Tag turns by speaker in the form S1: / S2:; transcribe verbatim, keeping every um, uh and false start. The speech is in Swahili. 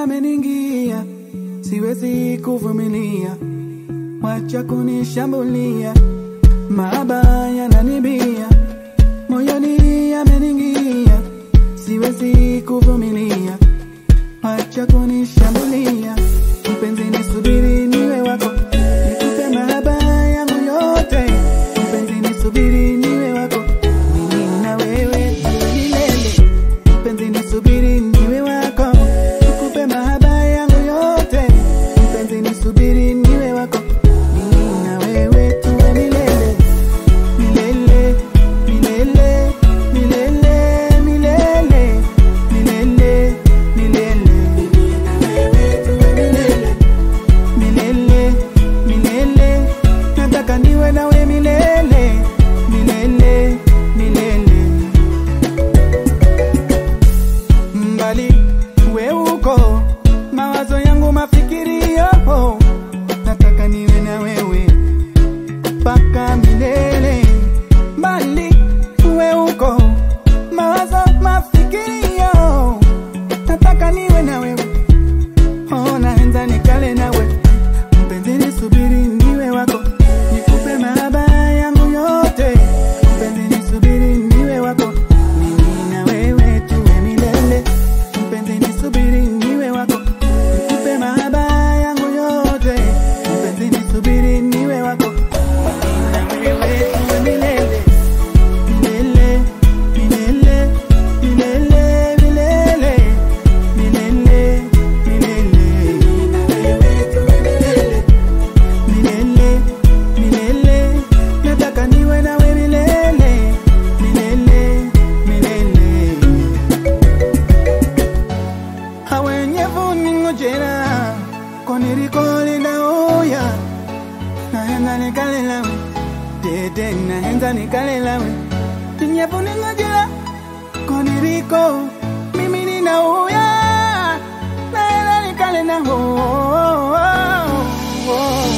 S1: yameningia, siwezi kuvumilia, wacha kunishambulia, mahaba yananibia, moyoni yameningia, siwezi kuvumilia, wacha kunishambulia, mpenzi nisubiri niwe wako, nikupe mahaba yangu yote, mpenzi nisubiri niwe wako, mimi na wewe milele, mpenzi nisubiri niwe wako, nikupe mahaba yangu yote, mpenzi nisubiri niwe wako, mimi na wewe tuwe milele, milele, milele, milele, milele, milele, milele, mimi na wewe tuwe milele, milele, milele, nataka niwe nawe milele, milele, milele. Mbali we uko, mawazo yangu mafikirio, nataka niwe na wewe mpaka milele. Mbali we uko, mawazo mafikirio, nataka niwe na wewe, oh naenza nikale nawe, mpenzi nisubiri niwe wako, nikupe mahaba yangu yote, mpenzi nisubiri niwe wako, mimi na wewe tuwe milele, mpenzi nisubiri niwe wako, nikupe mahaba yangu yote, mpenzi nisubiri niwe wako, mimi na wewe tuwe milele, milele, milele, milele, milele, milele, milele, mimi na wewe tuwe milele, milele, milele, nataka niwe nawe milele, milele, milele. Hawenyevu ningojera, konirikoli na uya, naenda nikale lawe, dede naenda nikale lawe, tinyevu ningojera, koniriko, mimi nina uya, naenda nikale na uya.